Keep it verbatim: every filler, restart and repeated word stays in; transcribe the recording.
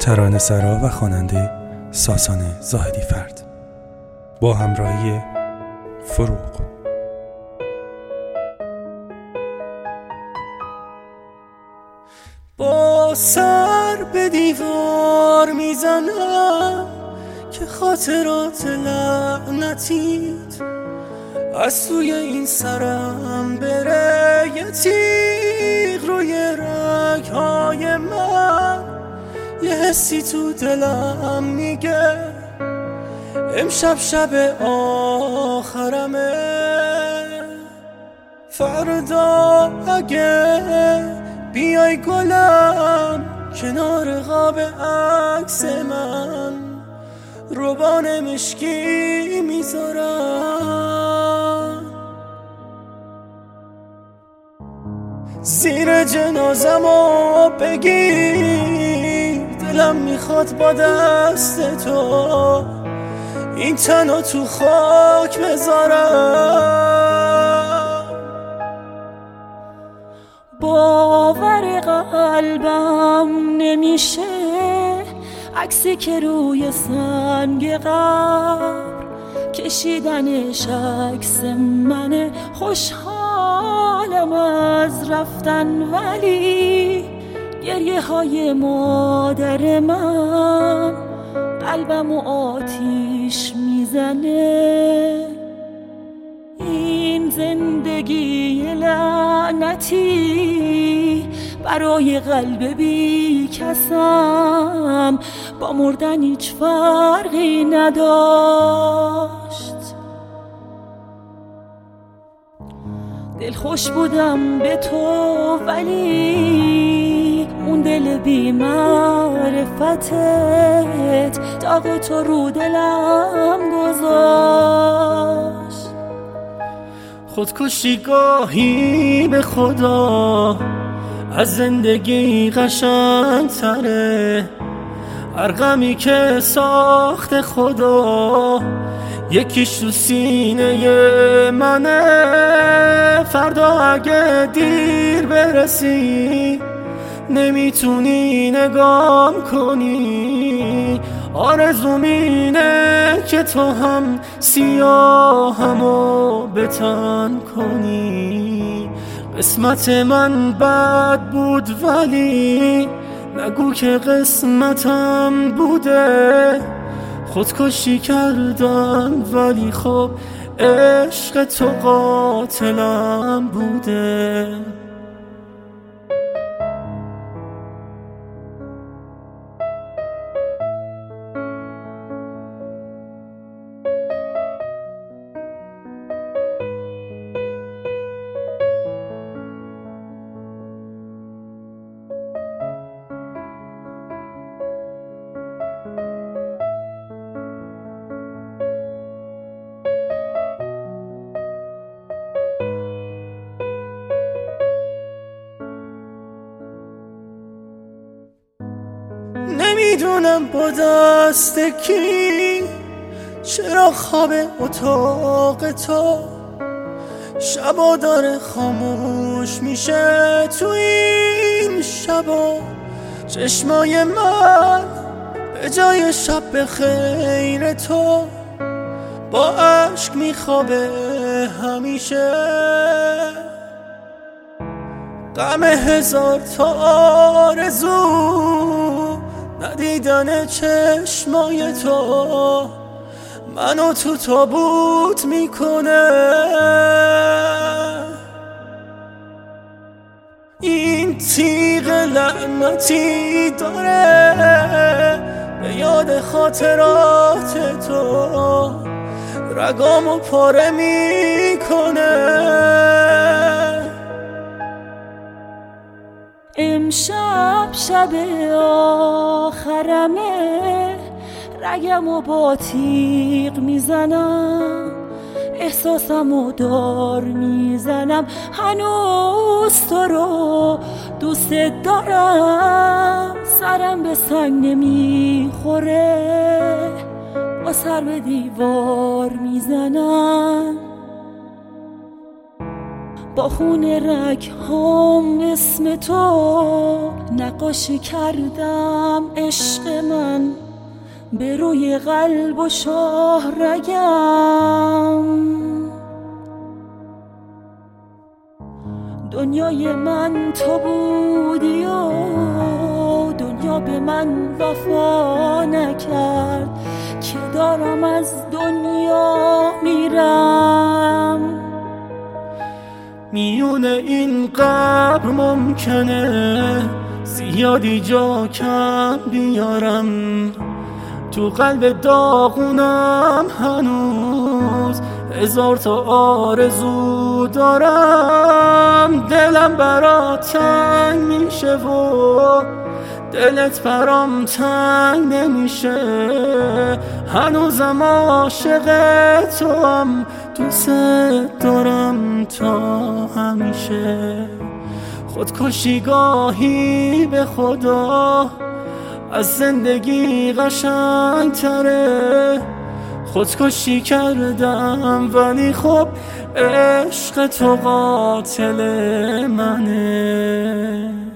ترانه‌سرا و خواننده ساسان زاهدی فرد با همراهی فروغ. با سر به دیوار میزنم که خاطرات لعنتیت از توی این سرم بره، یه تیغ روی رگهای من، یه حسی تو دلم میگه امشب شب آخرمه. فردا اگه بیای گلم کنار قاب عکس من، روبان مشکی میذارم زیر جنازمو بگیر، دلم میخواد با دست تو این تنو تو خاک بذارم. باور قلبم نمیشه عکسی که روی سنگ قبر کشیدنش عکس منه. خوشحالم از رفتن ولی گریه های مادر من قلبمو آتیش میزنه. این زندگی لعنتی برای قلب بی کسم با مردن هیچ فرقی نداشت. دل خوش بودم به تو ولی اون دل بی معرفتت داغ تو رو دلم گذاشت. خودکشی گاهی به خدا از زندگی قشنگ‌تره، هر غمی که ساخت خدا یکیش تو سینه منه. فردا اگه دیر برسی نمیتونی نگام کنی، آرزوم اینه که تو هم سیاهمو بتن کنی. قسمت من بد بود ولی نگو که قسمتم بوده. خودکشی کردم ولی خب عشق تو قاتلم بوده. نمیدونم با دست کی چرا خواب اتاق تو شبا داره خاموش میشه. تو این شبا چشمای من به جای شب به خیر تو با عشق میخوابه همیشه. غم هزار تا آرزو ندیدن چشمای تو منو تو تابوت میکنه. این تیغ لعنتی داره به یاد خاطرات تو رگامو پاره میکنه. امشب شب آخرمه، رگمو با تیغ میزنم، احساسمو دار میزنم. هنوز تو رو دوست دارم، سرم به سنگ نمیخوره، با سر به دیوار میزنم. با خون رگ هم اسم تو نقاشی کردم عشق من به روی قلب و شاه رگم. دنیای من تو بودی و دنیا به من وفا نکرد که دارم از دنیا میرم. میون این قبر ممکنه زیادی جا کم بیارم، تو قلب داغونم هنوز هزار تا آرزو دارم. دلم برات تنگ میشه و دلت برام تنگ نمیشه، هنوزم عاشق تو هم، دوست دارم تا همیشه. خودکشی گاهی به خدا از زندگی قشنگ تره، خودکشی کردم ولی خب عشق تو قاتل منه.